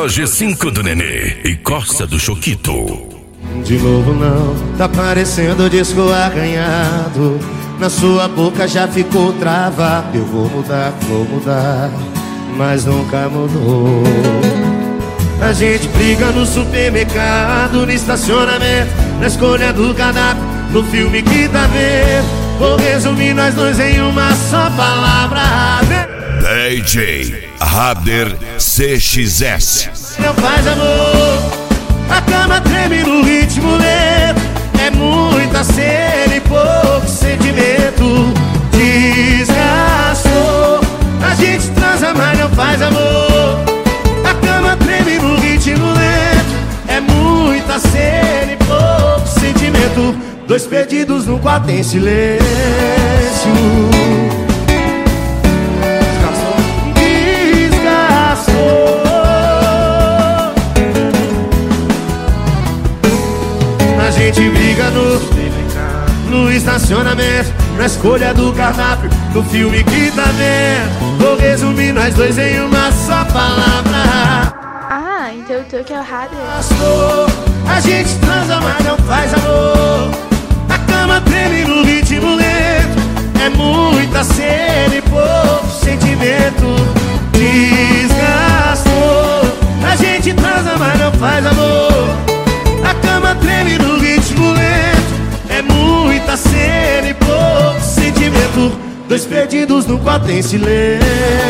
Melhor G5 do Nenê e Costa do Choquito. De novo não, tá parecendo disco arranhado. Na sua boca já ficou travado. Eu vou mudar, mas nunca mudou. A gente briga no supermercado, no estacionamento, na escolha do cardápio, no filme que tá vendo. Vou resumir nós dois em uma só palavra: DJ Rader CXS. não faz amor, a cama treme no ritmo lento. É muita cena e pouco sentimento. Desgastou, a gente transa mas não faz amor. A cama treme no ritmo lento. É muita cena e pouco sentimento. Dois perdidos no quarto em silêncio. A gente briga no estacionamento, na escolha do cardápio, no filme que tá vendo. Vou resumir nós dois em uma só palavra: Ah, então o teu que é o Rader. a gente transa mas não faz amor. A cama treme no ritmo lento. É muita cena e pouco sentimento. Desgastou, a gente transa mas não faz amor. A cama treme no ritmo lento. É muita cena e pouco sentimento. Dois perdidos no quarto em silêncio.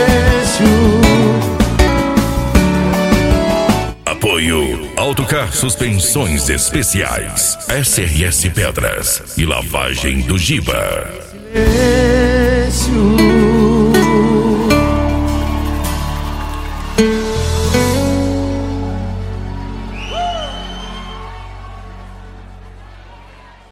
Apoio Autocar Suspensões Especiais, SRS Pedras e Lavagem do Giba. Silêncio.